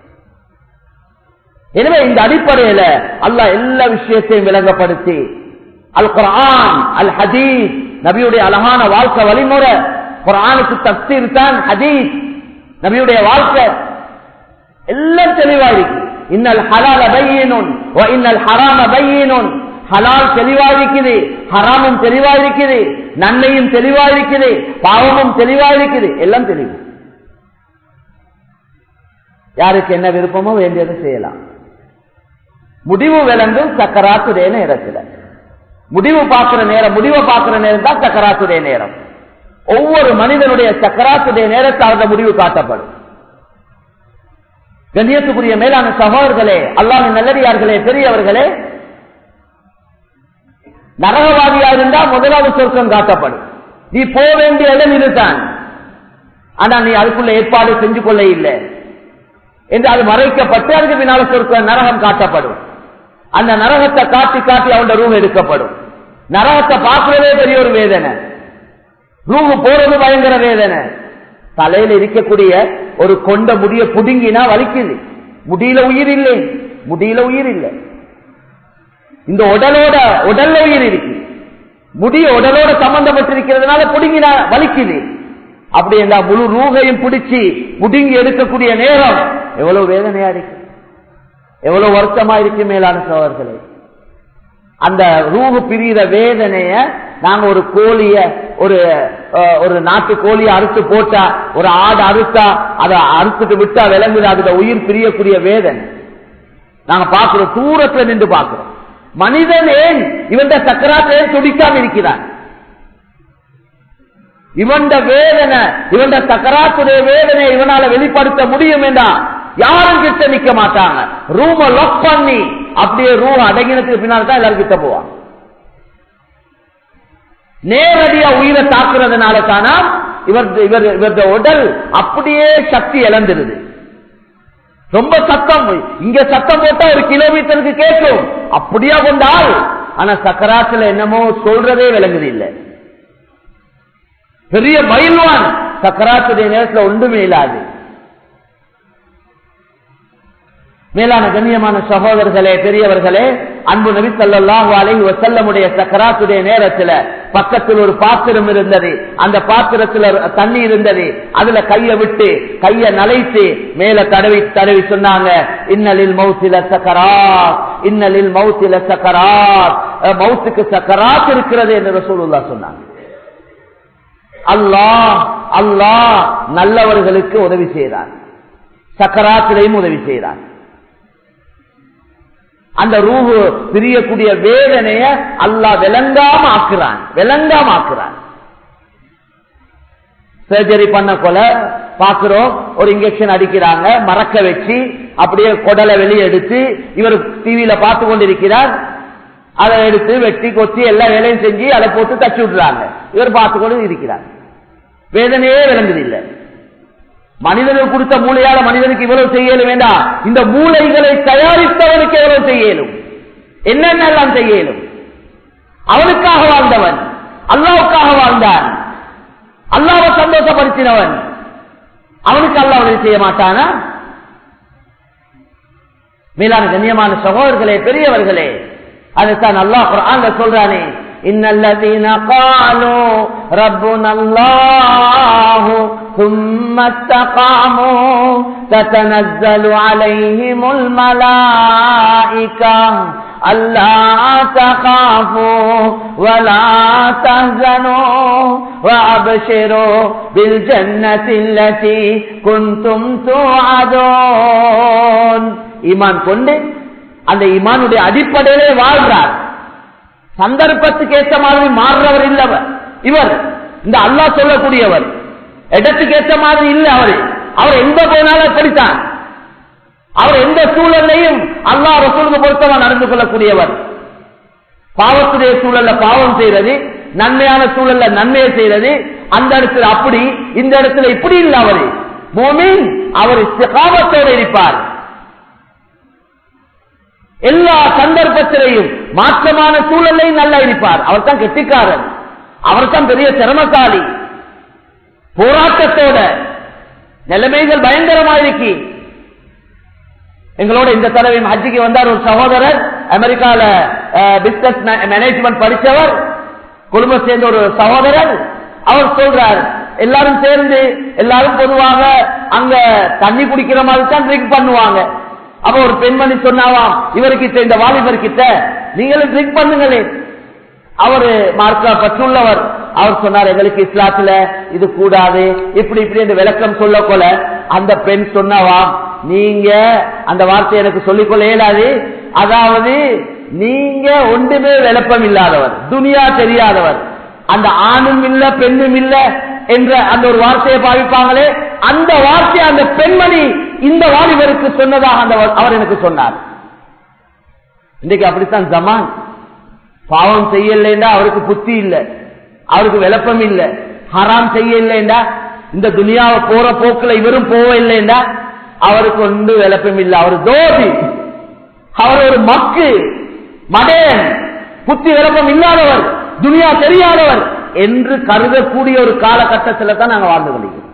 எனவே இந்த அடிப்படையில அல்லாஹ் எல்லா விஷயத்தையும் விளங்கப்படுத்தி அல் குர்ஆன், அல் ஹதீஸ், நபியுடைய அழகான வாழ்க்கை வழிமுறை, குர்ஆனுக்கு தஃசீர் தான் ஹதீஸ், நபியுடைய வாழ்க்கை எல்லாம் தெளிவா இருக்கு. இன்னல் ஹலால பையினுன் வ இன்னல் ஹராம பையினுன். ஹலால் தெளிவா இருக்குது, ஹராமும் தெளிவா இருக்குது, நன்மையும் தெளிவா இருக்குது, பாவமும் தெளிவா இருக்குது, எல்லாம் தெளிவு. யாருக்கு என்ன விருப்பமோ வேண்டியது செய்யலாம். முடிவு விளங்கும் சக்கராத்துடைய நேரத்தில். முடிவு பார்க்கிற நேரம், முடிவை பார்க்கிற நேரம் தான் சக்கராத்துடைய நேரம். ஒவ்வொரு மனிதனுடைய சக்கராத்துடைய நேரத்தில் அந்த முடிவு காட்டப்படும். கண்ணியத்துக்குரிய மேலான சகோதரர்களே, அல்லாஹ்வின் நல்லடியார்களே, பெரியவர்களே, நரகவாதியா இருந்தா முதலாவது சொர்க்கம் காட்டப்படும். நீ போக வேண்டிய இடம் இதுதான், ஆனா நீ அதுக்குள்ள ஏற்பாடு செஞ்சு கொள்ள இல்லை என்று அது மறைக்கப்பட்டு அதுக்கு பின்னால சொர்க்கம் நரகம் காட்டப்படும். அந்த நரகத்தை காட்டி காட்டி அவனோட ரூம் எடுக்கப்படும். நரகத்தை பார்க்கிறதே பெரிய ஒரு வேதனை, ரூம் போறது பயங்கர வேதனை. தலையில இருக்கக்கூடிய ஒரு கொண்ட முடிய புடுங்கினா வலிக்குது. முடியல உயிர் இல்லை, முடியல உயிர் இல்லை. இந்த உடலோட உடல்ல உயிர் இருக்கு, முடிய உடலோட சம்பந்தப்பட்டிருக்கிறதுனால புடுங்கினா வலிக்குது. அப்படி இந்த முழு ரூகையும் பிடிச்சி புடுங்கி எடுக்கக்கூடிய நேரம் எவ்வளவு வேதனையா இருக்கு, எவ்வளவு வருத்தமா இருக்கு மேலான சகோதரர்களே. அந்த ரூஹு பிரிகிற வேதனைய நாங்க ஒரு கோழிய, ஒரு ஒரு நாட்டு கோழிய அறுத்து போட்டா, ஒரு ஆடு அறுத்தா அதை அறுத்துட்டு விட்டா விளங்குது, அதுல உயிர் பிரியக்கூடிய வேதனை நாங்க பார்க்கிறோம், தூரத்துல நின்று பார்க்கிறோம். மனிதன் ஏன் இவன் சக்கராத்தை ஏன் துடிக்காம இருக்கிறான்? இவன் வேதனை, இவன் சக்கராத்துடைய வேதனை இவனால வெளிப்படுத்த முடியும் என்றா யாரும் கிட்ட நிக்க மாட்டாங்க. ரூம லாக் பண்ணி அப்படியே ரூம் அடங்கினதுக்கு பின்னால் தான் எல்லாரும் கிட்ட போவாங்க. நேரடியா உயிரை தாக்குறதுனால தானா இவர் இவருடைய உடல் அப்படியே சக்தி இழந்துருது. ரொம்ப சத்தம், இங்க சத்தம் போட்டா ஒரு கிலோமீட்டருக்கு கேட்கும், அப்படியா கொண்டால். ஆனா சக்கராத்துல என்னமோ சொல்றதே விளங்குது இல்லை. பெரிய பயில்வான் சக்கராத்துடைய நேரத்தில் ஒன்றுமே இல்லாது. மேலான கண்ணியமான சகோதரர்களே, பெரியவர்களே, அன்பு நபி ஸல்லல்லாஹு அலைஹி வஸல்லமுடைய சக்கராத்துடைய நேரத்தில் பக்கத்தில் ஒரு பாத்திரம் இருந்தது. அந்த பாத்திரத்தில் தண்ணி இருந்தது. அதுல கையை விட்டு கையை நலைத்து மேல தடவி தடவி சொன்னாங்க, இன்னலில் மௌத்தில சக்கராத், இன்னலில் மௌத்தில சக்கராத், மௌத்துக்கு சக்கராத் இருக்கிறது என்று ரசூலுல்லாஹ் சொன்னாங்க. அல்லாஹ் அல்லாஹ் நல்லவர்களுக்கு உதவி செய்கிறார், சக்கராத்திலையும் உதவி செய்கிறார். அந்த ரூஹு பிரியக்கூடிய வேதனைய அல்லாஹ் விளங்காம ஆக்குறான், விளங்காம ஆக்குறான். சர்ஜரி பண்ண கொல பாக்குறோம், ஒரு இன்ஜெக்ஷன் அடிக்கிறாங்க, மறக்க வச்சு அப்படியே குடலை வெளியே எடுத்து இவர் டிவியில பார்த்து கொண்டிருக்கிறார். அதை எடுத்து வெட்டி கொத்தி எல்லா வேலையும் செஞ்சு அதை போட்டு தச்சு விடுறாங்க. இவர் பார்த்து கொண்டு இருக்கிறார். வேதனையே விளங்குது இல்லை. மனிதனுக்கு கொடுத்த மூளையால மனிதனுக்கு இவ்வளவு செய்யலும் வேண்டாம், இந்த மூளைகளை தயாரித்தவனுக்கு எவ்வளவு செய்யலும். என்னென்னலாம் செய்யலும். அவனுக்காக வாழ்ந்தவன், அல்லாஹ்வுக்காக வாழ்ந்தான், அல்லாஹ்வை சந்தோஷப்படுத்தினவன், அவனுக்கு அல்லாஹ் உதவி செய்ய மாட்டானா? மேலான கண்ணியமான சகோதரர்களே, பெரியவர்களே, அதுதான் அல்லாஹ் குர்ஆன்ல சொல்றானே, இன்னல்லதீன காலு ரப்புனல்லாஹு ثم استقاموا تتنزل عليهم الملائكة ألا تخافوا ولا تحزنوا وأبشروا بالجنة التي كنتم توعدون. ஈமான் கொண்டு அந்த ஈமானுடைய அடிப்படையிலே வாழ்றார். சந்தர்ப்பத்துக்கு ஏற்ற மாதிரி மாறுறவர் இல்லவர் இவர். இந்த அல்லாஹ் சொல்லக்கூடியவர் இடத்துக்கு ஏற்ற மாதிரி இல்ல. அவர் அவர் எங்க போனாலும் அப்படித்தான். அவர் எந்த சூழலையும் அல்லாஹ் ரசூலுக்கு பொருத்தமா நடந்து கொள்ளக்கூடியவர். பாவத்துடைய சூழல்ல பாவம் செய்யறது, நன்மையான சூழல்ல நன்மையை செய்யறது, அந்த இடத்துல அப்படி, இந்த இடத்துல இப்படி இல்ல. அவரு மோமின், அவர் இஸ்திகாமத்தோடு இருப்பார். எல்லா சந்தர்ப்பத்திலையும் மாற்றமான சூழலையும் நல்லா இருப்பார். அவர் தான் கெட்டிக்காரன், அவர் தான் பெரிய சிரமசாலி. போராட்டத்தோட நிலைமைகள் பயங்கரமாயிருக்கு. எங்களோட இந்த தடவையும் ஹஜ்ஜிக்கு வந்தார் ஒரு சகோதரர், அமெரிக்கால பிசினஸ் மேனேஜ்மெண்ட் படித்தவர், குடும்ப சேர்ந்த ஒரு சகோதரர். அவர் சொல்றார், எல்லாரும் சேர்ந்து எல்லாரும் பொதுவாக அங்க தண்ணி குடிக்கிற மாதிரி தான் ட்ரிங்க் பண்ணுவாங்க. அப்ப ஒரு பெண்மணி சொன்னாவாம் இவர்கிட்ட, இந்த வாலிபர் கிட்ட, நீங்களும் ட்ரிங்க் பண்ணுங்களே. அவரு மார்க்க பற்றுள்ளவர். அவர் சொன்னார், எங்களுக்கு இஸ்லாத்துல இது கூடாது, இப்படி இப்படி என்று விளக்கம் சொல்ல கொள்ள அந்த பெண் சொன்னவாம், நீங்க அந்த வார்த்தை எனக்கு சொல்லிக்கொள்ள இயலாது. அதாவது நீங்க ஒன்றுமே விளப்பம் இல்லாதவர், துனியா தெரியாதவர், அந்த ஆணும் இல்ல பெண்ணும் இல்ல என்ற அந்த ஒரு வார்த்தையை பாவிப்பாங்களே, அந்த வார்த்தையை அந்த பெண்மணி இந்த வாலிபருக்கு சொன்னதாக அந்த அவர் எனக்கு சொன்னார். இன்றைக்கு அப்படித்தான் ஜமான். பாவம் செய்யலைண்டா அவருக்கு புத்தி இல்ல, அவருக்கு விளப்பம் இல்ல. ஹராம் செய்யலைண்டா, இந்த துனியாவை போற போக்குல இவரும் போக இல்லைண்டா அவருக்கு ஒன்று விளப்பம் இல்ல. அவர் தோதி, அவர் ஒரு மக்கு மடேன், புத்தி விளப்பம் இல்லாதவர், துனியா தெரியாதவர் என்று கருதக்கூடிய ஒரு காலகட்டத்தில் தான் நாங்கள் வாழ்ந்து கொள்கிறோம்.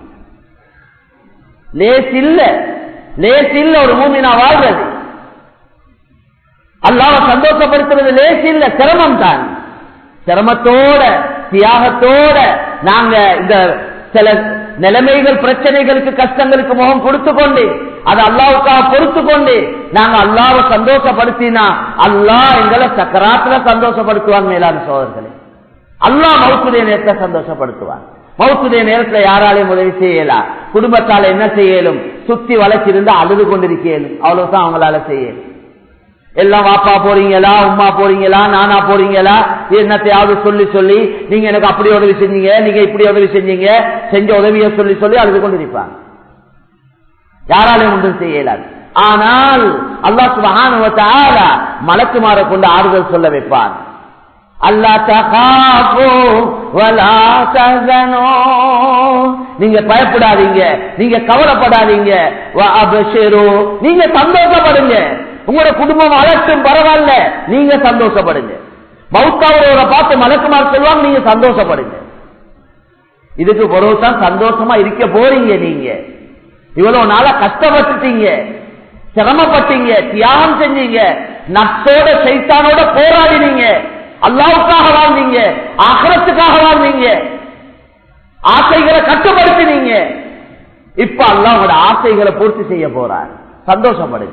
லேஸ் இல்ல, லேஸ் இல்ல ஒரு மூமினா வாழ்றது. அல்லாஹ்வை சந்தோஷப்படுத்துறது லேஸ் இல்ல, சிரமம் தான். சிரமத்தோட தியாகத்தோட நாங்க இந்த சில நிலைமைகள், பிரச்சனைகளுக்கு, கஷ்டங்களுக்கு முகம் கொடுத்து கொண்டு அது அல்லாஹ்வுக்காக பொறுத்து கொண்டு நாங்க அல்லாஹ்வை சந்தோஷப்படுத்தினா அல்லாஹ் எங்களை சக்கராத்துல சந்தோஷப்படுத்துவான். மேலான சோதர்களே, அல்லாஹ் மௌத்துடைய நேரத்தை சந்தோஷப்படுத்துவான். மௌத்துடைய நேரத்துல யாராலையும் உதவி செய்யலாம், குடும்பத்தால என்ன செய்யலும், சுத்தி வளைச்சிருந்தா அழுது கொண்டிருக்கலும், அவ்வளவுதான் அவங்களால செய்யலும். எல்லாம் வாப்பா போறீங்களா, உமா போறீங்களா, நானா போறீங்களா, என்னத்தையாவது சொல்லி சொல்லி நீங்க எனக்கு அப்படி உதவி செஞ்சீங்க, நீங்க இப்படி உதவி செஞ்சீங்க, செஞ்ச உதவியை சொல்லி சொல்லி அழுது கொண்டிருப்பாங்க. யாராலையும் ஒன்றும் செய்யலாது. ஆனால் அல்லாஹ் சுப்ஹானஹு வ தஆலா மலக்குமார கொண்டு ஆறுதல் சொல்ல வைப்பான். அல்லா தகாஃபு வலா தஹ்சனு, நீங்க பயப்படாதீங்க, நீங்க கவலைப்படாதீங்க, வ அப்ஷிரு, நீங்க சந்தோஷப்படுங்க. உங்களோட குடும்பம் அலட்டும் பரவாயில்ல, நீங்க சந்தோஷப்படுங்க. மௌத்தாவரோட பார்த்து மலக்குமார் சொல்லுவாங்க, நீங்க சந்தோஷப்படுங்க. இதுக்கு பிறகுதான் சந்தோஷமா இருக்க போறீங்க. நீங்க இவ்வளவு நாளா கஷ்டப்பட்டுட்டீங்க, சிரமப்பட்டீங்க, தியாகம் செஞ்சீங்க, நப்சோட சைத்தானோட போராடினீங்க, அல்லாஹ்வுக்காக வாழ்ந்தீங்க, ஆகிரத்துக்காக வாழ்ந்தீங்க, ஆசைகளை கட்டுப்படுத்தினீங்க. இப்ப அல்லாஹ் உங்களோட ஆசைகளை பூர்த்தி செய்ய போறார். சந்தோஷப்படுங்க.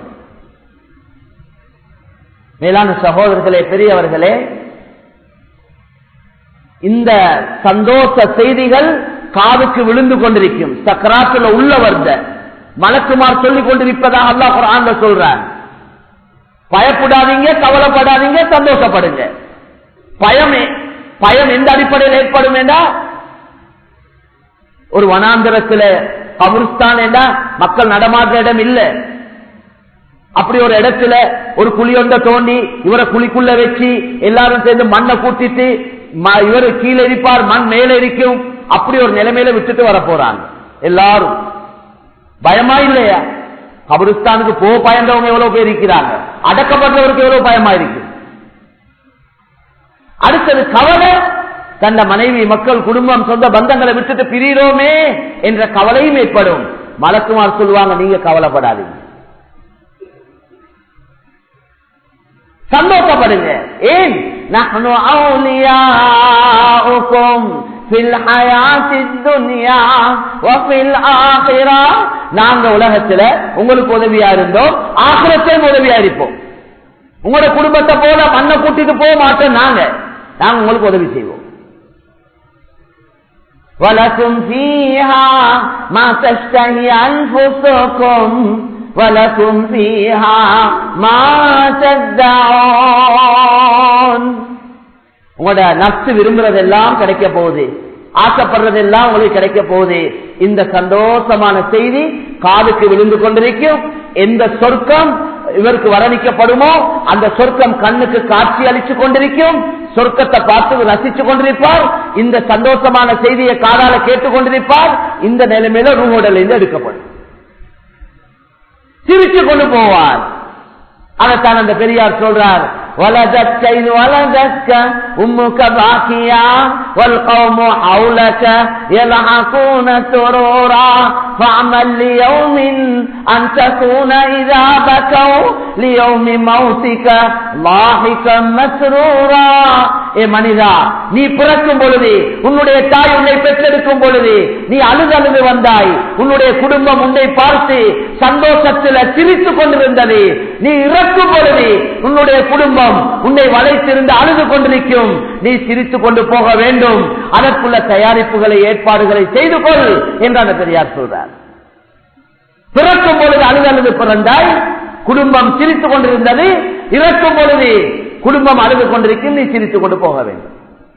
மேலான சகோதரர்களே, பெரியவர்களே, இந்த சந்தோஷ செய்திகள் காதுக்கு விழுந்து கொண்டிருக்கும். சக்கராத்துல உள்ளவர்த மலக்குமார் சொல்லிக் கொண்டிருப்பதாக அல்லாஹ் குர்ஆன்ல சொல்றான். பயப்படாதீங்க, கவலைப்படாதீங்க, சந்தோஷப்படுங்க. பயமே பயம் எந்த அடிப்படையில் ஏற்படும் என்றா, ஒரு வனாந்திரத்துல கபுரிஸ்தான் என்றா மக்கள் நடமாடுற இடம் இல்ல, அப்படி ஒரு இடத்துல ஒரு குழி ஒன்ற தோண்டி இவரை குழிக்குள்ள வச்சு எல்லாரும் சேர்ந்து மண்ணை கூட்டிட்டு இவரு கீழே இருப்பார், மண் மேல இருக்கும். அப்படி ஒரு நிலைமையில விட்டுட்டு வர போறாங்க எல்லாரும். பயமா இல்லையா? கபரிஸ்தானுக்கு போ பயந்தவங்க எவ்வளவு பேர் இருக்கிறாங்க, அடக்கப்பட்டவருக்கு எவ்வளவு பயமா இருக்கு. அடுத்தது கவலை, தந்த மனைவி மக்கள் குடும்பம் சொந்த பந்தங்களை விட்டுட்டு பிரிகிறோமே என்ற கவலையும் ஏற்படும். மலக்குமார் சொல்லுவாங்க, நீங்க கவலைப்படாதீங்க, சந்தோஷப்படுங்க. ஏன்? நஹ்னு அவுலியாஉகும் ஃபில் ஹயாத்தித் துன்யா வ ஃபில் ஆখিরা, நாங்க உலகத்துல உங்களுக்கு உதவியா இருந்தோம், ஆখিরাத்திலும் உதவியா இருப்போம். உங்களோட குடும்பத்தை போல மண்ணை கூட்டிட்டு போக மாட்டோம், நாங்க நாங்க உங்களுக்கு உதவி செய்வோம். وَلَكُمْ فِيهَا مَا تَشْتَهِي أَنفُسُكُمْ وَلَكُمْ فِيهَا مَا تَدَّعُونَ. உங்களோட நப்சு விரும்புறதெல்லாம் கிடைக்க போகுது, ஆசைப்படுறதெல்லாம் உங்களுக்கு கிடைக்க போகுது. இந்த சந்தோஷமான செய்தி காதுக்கு விழுந்து கொண்டிருக்கும். எந்த சொர்க்கம் இவருக்கு வரணிக்கப்படுமோ அந்த சொர்க்கம் கண்ணுக்கு காட்சி அளிச்சு கொண்டிருக்கும். சொர்க்கத்தை பார்த்து ரசிச்சு கொண்டிருப்பார். இந்த சந்தோஷமான செய்தியை காதால கேட்டுக் கொண்டிருப்பார். இந்த நிலைமையில ரூஹோடல இருந்து எடுக்கப்படும், சிரிச்சு கொண்டு போவார். அதைத்தான் அந்த பெரியார் சொல்றார், وَلَدَتْكَ إِذْ وَلَدَتْكَ أُمُّكَ بَاكِيًا وَالْقَوْمُ حَوْلَكَ يَلْحَقُونَ سُرُورًا فَاعْمَلْ لِيَوْمٍ أَنْ تَكُونَ إِذَا بَكَوْا لِيَوْمِ مَوْتِكَ ضَاحِكًا مَسْرُورًا. ஏ மனிதா, நீ பிறக்கும் பொழுது, உன்னுடைய தாய் உன்னை பெற்றெடுக்கும் பொழுது நீ அழுது அழுது வந்தாய். உன்னுடைய குடும்பம் உன்னை பார்த்து சந்தோஷத்தில் சிரித்துக் கொண்டிருந்தது. நீ இறக்கும் பொழுது உன்னுடைய குடும்பம் உன்னை வளைத்திருந்து அழுது கொண்டிருக்கும். நீ சிரித்துக் கொண்டு போக வேண்டும். அதற்குள்ள தயாரிப்புகளை ஏற்பாடுகளை செய்து கொள் என்றான பெரியார் சொல்றார். பிறக்கும் பொழுது அழுது அழுது பிறந்தாய், குடும்பம் சிரித்துக் கொண்டிருந்தது. இறக்கும் பொழுது குடும்பம் அழுது கொண்டிருக்கும், நீ சிரித்துக் கொண்டு போக வேண்டும்.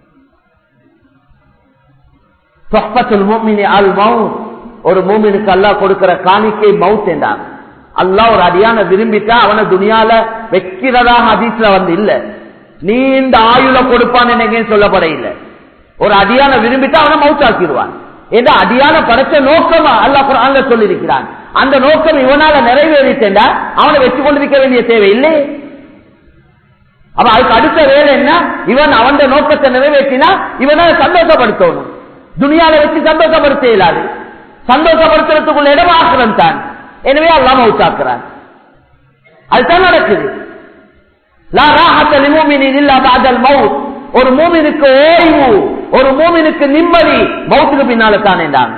ஒரு மூமினுக்கு அல்லாஹ் கொடுக்கிற காணிக்கை மவுத் என்றான். அல்லாஹ் ஒரு அடியான விரும்பிட்டா அவனை துனியால வைக்கிறதாக ஹதீஸ்ல வந்து இல்ல, நீண்ட ஆயுள கொடுப்பான் என்ன சொல்லப்பட இல்லை. ஒரு அடியான விரும்பிட்டா அவனை மவுத்தாக்கிடுவான். ஏன்னா அடியான படைச்ச நோக்கமா அல்லாஹ் குர்ஆன்ல சொல்லியிருக்கிறான். அந்த நோக்கம் இவனால நிறைவேறிட்டா அவனை வச்சு கொண்டிருக்க வேண்டிய தேவை இல்லை. அப்ப அதுக்கு அடுத்த வேலை என்ன? இவன் அவன் நோக்கத்தை நிறைவேற்றினா இவனால சந்தோஷப்படுத்தணும். துனியால வச்சு சந்தோஷப்படுத்த இயலாது. சந்தோஷப்படுத்துறதுக்குள்ள இடம் ஆக்கிரம் தான். எனவே அல்லாஹ் மவுத்தாக்குறான். அதுதான் நடக்குது. லா ராஹத லிமுமினின் இல்லா பஅதல் மவுத். ஒரு மூமினுக்கு ஓய்வு, ஒரு மூமினுக்கு நிம்மதி மவுத்துக்கு பின்னால தான் என்றாங்க.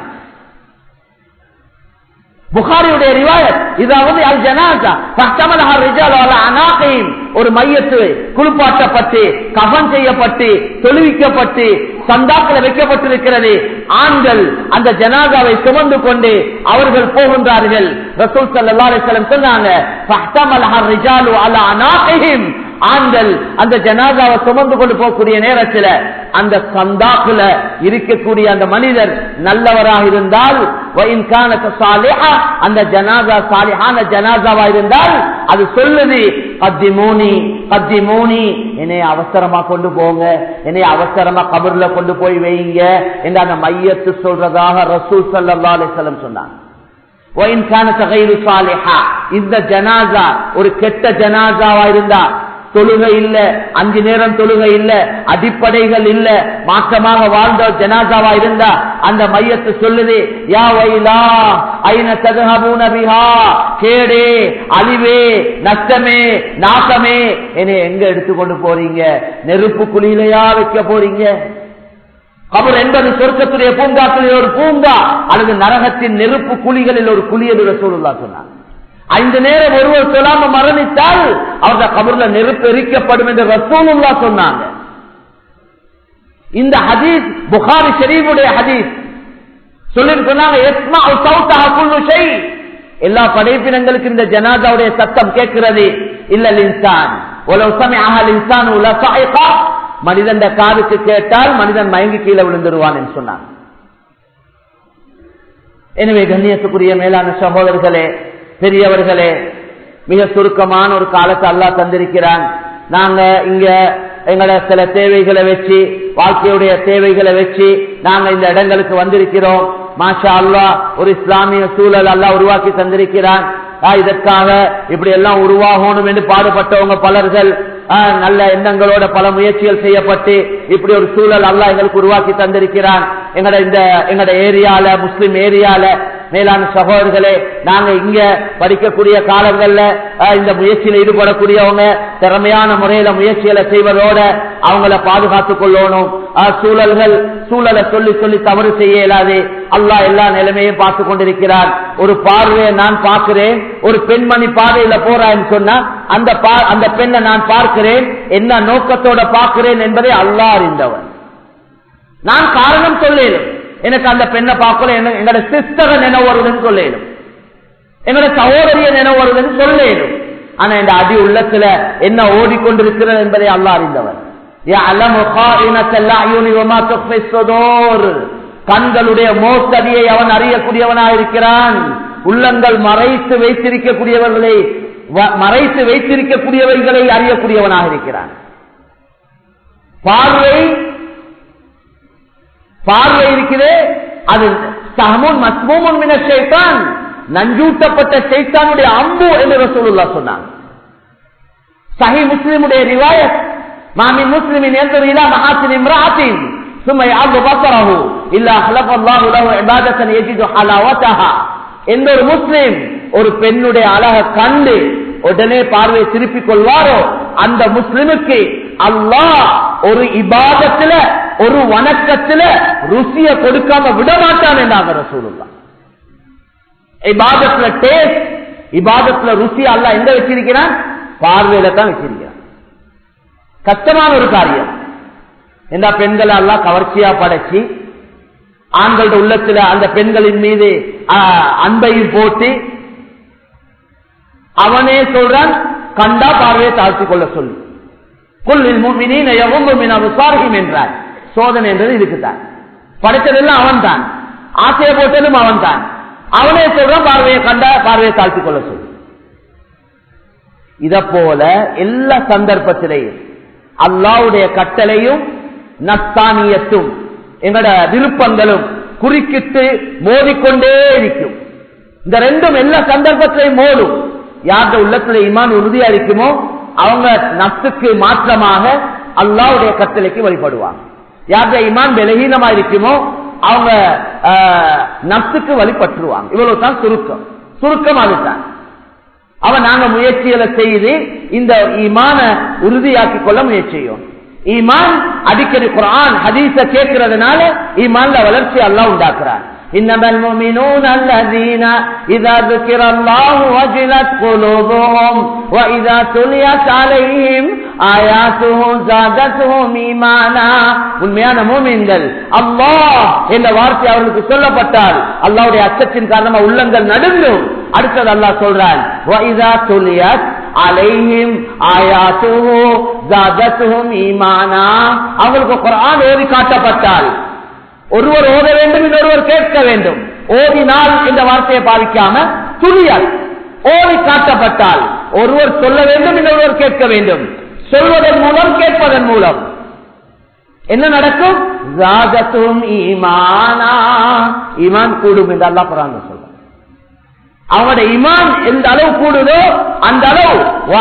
புகாரியுடைய ரிவாயத் இதாவது அல் ஜனாஸா ஃபஹ்தமலஹா ரிஜாலு அலா அனாகிஹிம். ஒரு மையத்து குளிப்பாட்டப்பட்டு கஃன் செய்யப்பட்டு தொழுவிக்கப்பட்டு சந்தாக்கள் வைக்கப்பட்டிருக்கிறது. ஆண்கள் அந்த ஜனாஸாவை சுமந்து கொண்டு அவர்கள் போகின்றார்கள். ரசூல் ஸல்லல்லாஹு அலைஹி வஸல்லம் சொன்னாங்க, ஃபஹ்தமலஹா ரிஜாலு அலா அனாகிஹிம். ஆண்கள் அந்த ஜனாஸாவை சுமந்து கொண்டு போகக்கூடிய நேரத்தில் அந்த சந்தாக்குல இருக்கக்கூடிய அந்த மனிதர் நல்லவராக இருந்தால், அந்த ஜனாஸா சாலிஹான ஜனாஸாவா இருந்தால் அது சொல்லுது, கத்திமூனி கத்திமூனி, என்னை அவசரமா கொண்டு போங்க, என்னை அவசரமா கபர்ல கொண்டு போய் வைங்க என்று அந்த மையத்து சொல்றதாக ரசூல் ஸல்லல்லாஹு அலைஹி வஸல்லம் சொன்னாங்க. இந்த ஜனாஸா ஒரு கெட்ட ஜனாஸாவா இருந்தா, தொழுகை இல்ல, அஞ்சு நேரம் தொழுகை இல்ல, அடிப்படைகள் இல்ல, மாற்றமாக வாழ்ந்த ஜனாஸாவா இருந்தா அந்த மையத்து சொல்லுது, யா வைலா ஐன தذهبون பிஹா, கேடே அழிவே நஷ்டமே நாசமே, என்னை எங்க எடுத்துக்கொண்டு போறீங்க? நெருப்பு குழியிலையா வைக்க போறீங்க? கபர் என்பது சொர்க்கத்துடைய பூங்காக்களில் ஒரு பூங்கா அல்லது நரகத்தின் நெருப்பு குழிகளில் ஒரு குழி என்று ரசூலுல்லாஹ் சொன்னார். ஐந்து நேரம் ஒருவர் சொல்லாம மரணித்தால் அவருடைய கபர்ல நெருப்பு எரிக்கப்படும் என்று ரசூலுல்லாஹ் சொன்னாங்க. இந்த ஹதீஸ் புகாரி ஷரீஃபுடைய ஹதீஸ். சொல்லி சொன்னாங்க, யஸ்மஉ ஸௌதஹ குல்லு ஷை, எல்லா படைப்பினங்களுக்கு இந்த ஜனாஸாவுடைய சத்தம் கேட்கிறது. இல்லல் இன்சான் வலவ் சமிஅஹ அல் இன்சானு லஸாயிக, மனிதன் காதுக்கு கேட்டால் மனிதன் மயங்கி கீழே விழுந்துருவான் என்று சொன்னாங்க. எனவே கண்ணியத்துக்குரிய மேலான சகோதரர்களே, பெரியவர்களே, மிக சுருக்கமான ஒரு காலத்தை அல்லாஹ் தந்திருக்கிறான். நாங்க இங்க எங்களோட சில தேவைகளை வச்சு, வாழ்க்கையுடைய தேவைகளை வச்சு நாங்க இந்த இடங்களுக்கு வந்திருக்கிறோம். மாஷா அல்லாஹ் ஒரு இஸ்லாமிய சூழல் அல்லாஹ் உருவாக்கி தந்திருக்கிறான். இதற்காக இப்படி எல்லாம் உருவாகணும் என்று பாடுபட்டவங்க பலர்கள். நல்ல எண்ணங்களோட பல முயற்சிகள் செய்யப்பட்டு இப்படி ஒரு சூழல் அல்லாஹ் எங்களுக்கு உருவாக்கி தந்திருக்கிறான். எங்கட இந்த எங்கட ஏரியால முஸ்லிம் ஏரியால மேலான சகோதரர்களே, நாங்க இங்க படிக்கக்கூடிய காலங்கள்ல இந்த முயற்சியில ஈடுபடக்கூடியவங்க திறமையான முறையில முயற்சிகளை செய்வதோட அவங்கள பாதுகாத்துக் கொள்ளணும். சூழல்கள் சூழலை சொல்லி சொல்லி தவறு செய்ய இயலாது. அல்லாஹ் எல்லா நிலைமையும் பார்த்து கொண்டிருக்கிறார். ஒரு பார்வையை நான் பார்க்கிறேன், ஒரு பெண்மணி பாதையில போறான்னு சொன்னா அந்த அந்த பெண்ணை நான் பார்க்கிறேன், என்ன நோக்கத்தோட பார்க்கிறேன் என்பதை அல்லாஹ் அறிந்தவன். நான் காரணம் சொல்லேன், எனக்கு அந்த பெண்ணை பார்க்கல, எங்களோட சிஸ்டரை நினைவு வருதுன்னு சொல்லேனும், எங்களோட சகோதரிய நினைவு வருதுன்னு சொல்லேனும். ஆனா இந்த அடி உள்ளத்துல என்ன ஓடிக்கொண்டிருக்கிறது என்பதை அல்லாஹ் அறிந்தவன். கண்களுடைய மோசடியை அவன் அறியக்கூடியவனாக இருக்கிறான். உள்ளங்கள் மறைத்து வைத்திருக்கக்கூடியவர்களை மறைத்து வைத்திருக்கக்கூடியவர்களை அறியக்கூடியவனாக இருக்கிறான். பார்வை பார்வை இருக்கிறே, அது சஹமுன் மஸ்மூமுன் மின ஷைத்தான், நஞ்சூட்டப்பட்ட ஷைத்தானுடைய அம்பு என்று ரசூலுல்லாஹ் சொன்னாங்க. சஹீஹ் முஸ்லிமுடைய ரிவாயத், மாமின் முஸ்லிமின் யன்துரு இலா மஹாசின் இம்ராஅத்தின் சும்ம யஅது பஸரஹு இல்லா ஹலஃபல்லாஹு லஹு இபாதத்தன் யஜிது ஹலாவதஹா. எந்த ஒரு முஸ்லிம் ஒரு பெண்ணுடைய அழகை கண்டு உடனே பார்வையை திருப்பிக் கொள்வாரோ அந்த முஸ்லிமுக்கு அல்லாஹ் ஒரு இபாதத்துல ஒரு வணக்கத்துல ருசிய கொடுக்காம விடமாட்டான் என்றாங்க ரசூலுல்லாஹ். இபாதத்துல டேஸ்ட், இபாதத்துல ருசி அல்லாஹ் எங்க வச்சிருக்கிறான்? பார்வையில தான் வச்சிருக்கிறான். கஷ்டமான ஒரு காரியம். இந்த பெண்களை அல்லாஹ் கவர்ச்சியா படைச்சு ஆண்களோட உள்ளத்துல அந்த பெண்களின் மீது அன்பையும் போட்டு அவனே சொல்றான், கண்டா பார்வையை தாழ்த்தி கொள்ள சொல்லு. குல்லில் முஃமினீன யகுது மின் அப்சாரிஹிம் என்றார். சோதனை என்றது இதுக்குத்தான். படைத்ததெல்லாம் அவன் தான், ஆசையை போட்டதும் அவன் தான். அவனே சொல்றான் பார்வையை கண்டா பார்வையை தாழ்த்தி கொள்ள சொல்லு. இத போல எல்லா சந்தர்ப்பத்திலையும் அல்லாஹ்வுடைய கட்டளையும் நஸ்தானியத்தும் எங்களோட விருப்பங்களும் குறுக்கிட்டு மோதிக்கொண்டே இருக்கும். இந்த ரெண்டும் எல்லா சந்தர்ப்பத்திலையும் மோதும். யாருடைய உள்ளத்துல ஈமான் உறுதியா இருக்குமோ அவங்க நப்சுக்கு மாற்றமாக அல்லாஹ்வுடைய கட்டளைக்கு வழிபடுவாங்க. யாருடைய ஈமான் பலகீனமா இருக்குமோ அவங்க நப்சுக்கு வழிபட்டுருவாங்க. இவ்வளவுதான் சுருக்கம். சுருக்கம் அதுதான். அவன் நாங்க முயற்சிகளை செய்து இந்த ஈமான உறுதியாக்கி கொள்ள முயற்சி செய்யும். ஈமான் அடிக்கடி குர்ஆன் ஹதீஸ கேட்கிறதுனால ஈமான்ல வளர்ச்சி அல்லாஹ் உண்டாக்குறான். இன்னமல் முஃமினூன அல்லதீன இதா ذكر الله وجلت قلوبهم واذا تليت عليهم آياته زادتهم ஈமானா. உண்மையான முஃமின்கள் அல்லாஹ் என்ற வார்த்தை அவர்களுக்கு சொல்லப்பட்டால் அல்லாஹ்வுடைய அச்சத்தின் காரணமா உள்ளங்கள் நடுங்கும். அடுத்தது அல்லாஹ் சொல்றான், وَإِذَا تُلِيَتْ عَلَيْهِمْ آيَاتُهُ زَادَتْهُمْ ஈமானா. அவங்களுக்கு குர்ஆன் ஓதி காட்டப்பட்டால் ஒருவர் ஓத வேண்டும், இன்னொருவர் கேட்க வேண்டும். ஓதினால் இந்த வார்த்தையை பாவிக்காம துலியத், ஓதி காட்டப்பட்டால் ஒருவர் சொல்ல வேண்டும், இன்னொருவர் கேட்க வேண்டும். சொல்வதன் மூலம் கேட்பதன் மூலம் என்ன நடக்கும்? ஜாதத்தும் ஈமானா, ஈமான் கூடும் என்று அல்லாஹ் குர்ஆன்ல சொல்றான். அவனுடைய ஈமான் எந்த அளவு கூடுதோ அந்த அளவு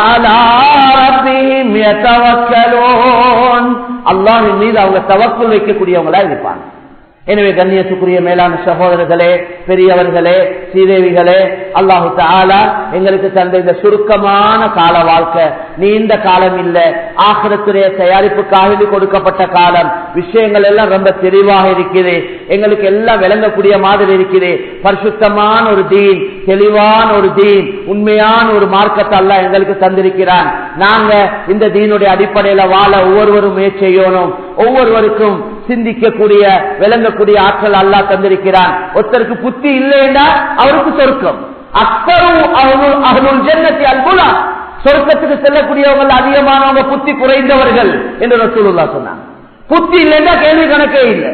அல்லாஹ்வின் மீது அவங்க தவக்குல் வைக்கக்கூடியவங்களா இருப்பாங்க. எனவே கண்ணியத்துக்குரிய மேலான சகோதரர்களே, பெரியவர்களே, ஸ்ரீதேவிகளே, அல்லாஹு தஆலா எங்களுக்கு தந்த இந்த சுருக்கமான கால வாழ்க்கை நீண்ட காலம் இல்ல, ஆகிரத்துடைய தயாரிப்புக்காக கொடுக்கப்பட்ட காலம். விஷயங்கள் எல்லாம் ரொம்ப தெளிவாக இருக்குது, எங்களுக்கு எல்லாம் விளங்கக்கூடிய மாதிரி இருக்குது. பரிசுத்தமான ஒரு தீன், தெளிவான ஒரு தீன், உண்மையான ஒரு மார்க்கத்தை அல்லாஹ் எங்களுக்கு தந்திருக்கிறான். நாங்க இந்த தீனுடைய அடிப்படையில வாழ ஒவ்வொருவரும் முயற்சி செய்யணும். ஒவ்வொருவருக்கும் சிந்திக்கக்கூடிய விளங்கக்கூடிய ஆற்றல் அல்லாஹ் தந்திருக்கிறான். ஒருத்தருக்கு புத்தி இல்லைன்னா அவருக்கு சொர்க்கம். அக்ஸரு அஹ்லுல் ஜன்னத்தி அல்-புலா, சொர்க்கத்துக்கு செல்லக்கூடியவங்க அதிகமானவங்க புத்தி குறைந்தவர்கள் என்று ரசூலுல்லாஹ் சொன்னாங்க. புத்தி இல்லைன்னா கேள்வி கணக்கே இல்லை.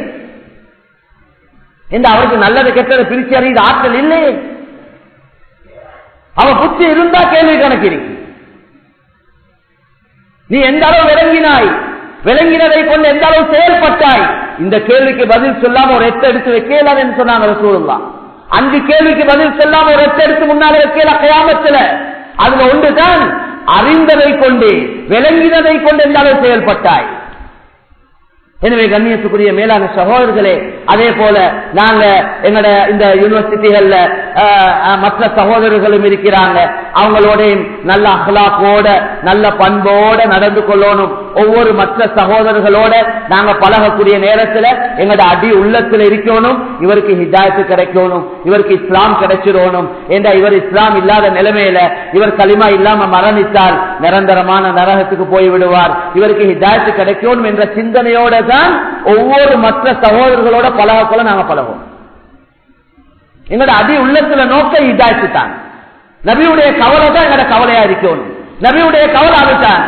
இந்த அவருக்கு நல்லது கெட்டதை பிரிச்சு அறிந்த ஆற்றல் இல்லையே. அவ புத்தி இருந்தா கேள்வி கணக்கு இருக்கு. நீ எந்த அளவு விளங்கினாய், விளங்கினதை கொண்டு எந்த அளவு செயல்பட்டாய், இந்த கேள்விக்கு பதில் சொல்லாம ஒரு எட்டு எடுத்து வைக்கலாம் என்று சொன்னாங்க ரசூலுல்லாஹ். அஞ்சு கேள்விக்கு பதில் சொல்லாம ஒரு எட்டு எடுத்து முன்னாலே வைக்கல கியாமத்துல. அதுல ஒன்றுதான் அறிந்ததை கொண்டு விளங்கினதை கொண்டு எந்த அளவு செயல்பட்டாய். எனவே கண்ணியத்துக்குரிய மேலான சகோதரர்களே, அதே போல நாங்க எங்கட இந்த யூனிவர்சிட்டிகள்ல மற்ற சகோதரர்களும் இருக்கிறாங்க. அவங்களோட நல்ல அஹ்லாக்கோட நல்ல பண்போட நடந்து கொள்ளணும். ஒவ்வொரு மற்ற சகோதரர்களோட நாங்க பழகக்கூடிய நேரத்துல எங்கட அடி உள்ளத்துல இருக்கணும். இவருக்கு ஹிதாயத்து கிடைக்கணும், இவருக்கு இஸ்லாம் கிடைச்சிடணும். ஏண்டா இவர் இஸ்லாம் இல்லாத நிலைமையில இவர் களிமா இல்லாம மரணித்தால் நிரந்தரமான நரகத்துக்கு போய் விடுவார். இவருக்கு ஹிதாயத்து கிடைக்கணும் என்ற சிந்தனையோட தான் ஒவ்வொரு மற்ற சகோதரர்களோட பழகக்குள்ள நாங்க பழகும். எங்களோட அடி உள்ளத்துல நோக்க ஹிதாயத்து தான். நபியுடைய கவலை தான் எங்களோட கவலையா இருக்கணும். நபியுடைய கவலை அதுதான்.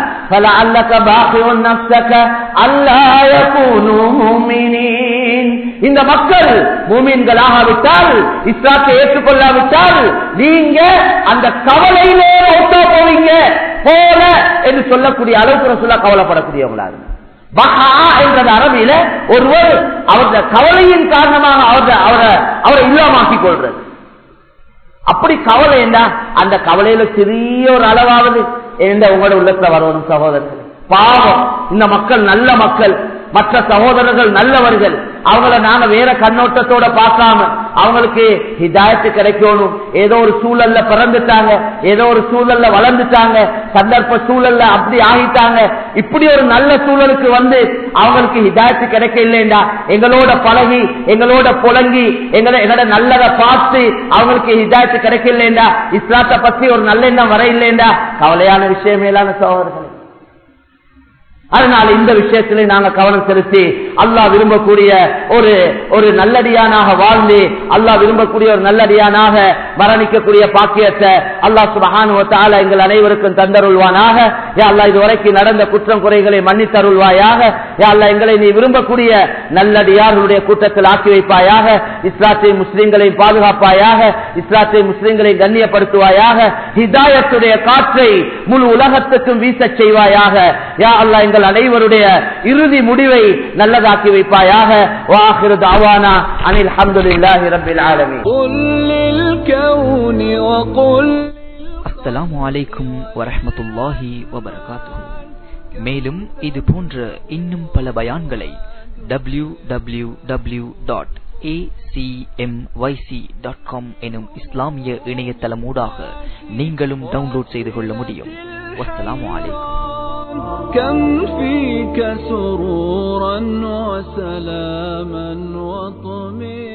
இந்த மக்கள் மூமின்களாகாவிட்டால், இஸ்லாத்தை ஏற்றுக்கொள்ளாவிட்டால் நீங்க அந்த கவலையிலே ஒட்டா போவீங்க போல என்று சொல்லக்கூடிய அளவுக்கு ரசூலுல்லாஹ் கவலைப்படக்கூடியவங்களா இருந்தார். பஹா என்ற அரபியில ஒருவர் அவருடைய கவலையின் காரணமாக அவரை அவரை இல்லாமாக்கிக் கொள்றது. அப்படி கவலை என்ன, அந்த கவலையில சிறிய ஒரு அளவாவது எந்த உங்களோட உள்ளத்துல வரணும் சகோதரர்கள். பாவம், இந்த மக்கள் நல்ல மக்கள், மற்ற சகோதரர்கள் நல்லவர்கள். அவங்கள நாங்க வேற கண்ணோட்டத்தோட பார்க்காம அவங்களுக்கு ஹிதாயத்து கிடைக்கணும். ஏதோ ஒரு சூழல்ல பிறந்துட்டாங்க, ஏதோ ஒரு சூழல்ல வளர்ந்துட்டாங்க, சந்தர்ப்ப சூழல்ல அப்படி ஆகிட்டாங்க. இப்படி ஒரு நல்ல சூழலுக்கு வந்து அவங்களுக்கு ஹிதாயத்து கிடைக்க இல்லைண்டா, எங்களோட பழகி எங்களோட புழங்கி எங்களை எங்களோட நல்லதை பார்த்து அவங்களுக்கு ஹிதாயத்து கிடைக்க இல்லைண்டா, இஸ்லாத்தை பத்தி ஒரு நல்ல எண்ணம் வர இல்லைண்டா, கவலையான விஷயம் மேலான சகோதரர்கள். அதனால இந்த விஷயத்திலே நாங்க கவனம் செலுத்தி அல்லாஹ் விரும்பக்கூடிய ஒரு ஒரு நல்லடியானாக வாழ்ந்து அல்லாஹ் விரும்பக்கூடிய ஒரு நல்லடியானாக மரணிக்கக்கூடிய பாக்கியத்தை அல்லாஹ் சுப்ஹானஹு வ தஆலா எங்கள் அனைவருக்கும் தந்தருள்வானாக. யா அல்லாஹ் இதுவரைக்கும் நடந்த குற்றம் குறைகளை மன்னித்தருள்வாயாக. யா அல்லாஹ் எங்களை நீ விரும்பக்கூடிய நல்லடியார்களுடைய கூட்டத்தில் ஆக்கி வைப்பாயாக. இஸ்லாத்தை முஸ்லிம்களை பாதுகாப்பாயாக, இஸ்லாத்தை முஸ்லிம்களை கண்ணியப்படுத்துவாயாக. ஹிதாயத்துடைய காற்றை முழு உலகத்துக்கும் வீசச் செய்வாயாக. யா அல்லாஹ் எங்கள் அனைவருடைய இறுதி முடிவை நல்லதாக்கி வைப்பாயாக. வாஹிரு தஅவானா அனில் ஹம்துலில்லாஹி ரப்பில் ஆலமீன். அஸ்ஸலாமு அலைக்கும் வரஹ்மத்துல்லாஹி வபரகாத்துஹு. மேலும் இது போன்ற இன்னும் பல பயான்களை W W W dot A C M Y C dot com எனும் இஸ்லாமிய இணையதளமூடாக நீங்களும் டவுன்லோட் செய்து கொள்ள முடியும். வஸ்ஸலாமு அலைக்கும். كم فيك سرورا وسلاما وطمئنانا